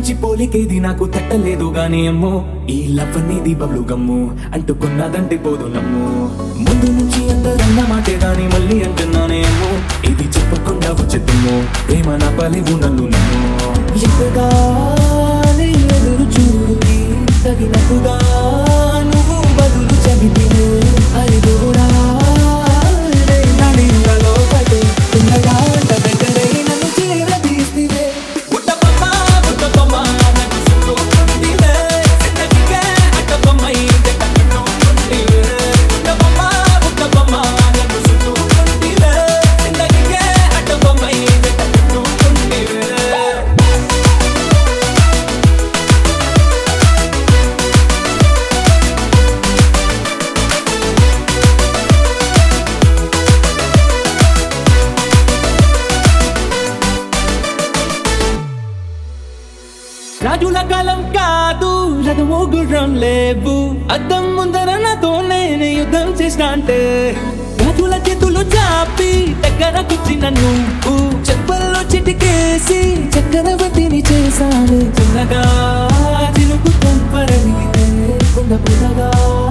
నుంచి పోలికేది నాకు తట్టలేదు గానీ అమ్మో ఈ లవ్ అనేది బబ్లు గమ్ము అంటుకున్నదంటే పోదు నమ్ము ముందు నుంచి అందరన్న మాటే గాని మళ్ళీ అంటున్నానే అమ్మో ఇది చెప్పకుండా వచ్చేద్దుము ప్రేమ నా పలివు నన్ను నమ్ము ఎంతగా ఎదురు చూడి తగినట్టుగా నువ్వు బదులు చెబితే అరిదురా నడిలలో పడే చిన్నగా దగ్గరై నన్ను చేరదీస్తే రాజుల కాలం కాదు రథము గుర్రం లేవు అద్దం ముందర నాతో నేను యుద్ధం చేసిన అంటే రాజుల చేతులు చాపి దగ్గర కూర్చిన నువ్వు చెప్పల్లో చిటికేసి చక్రవర్తిని చేశాను చిన్నగా చినుకు తుంపరని కుండ పుల్లగా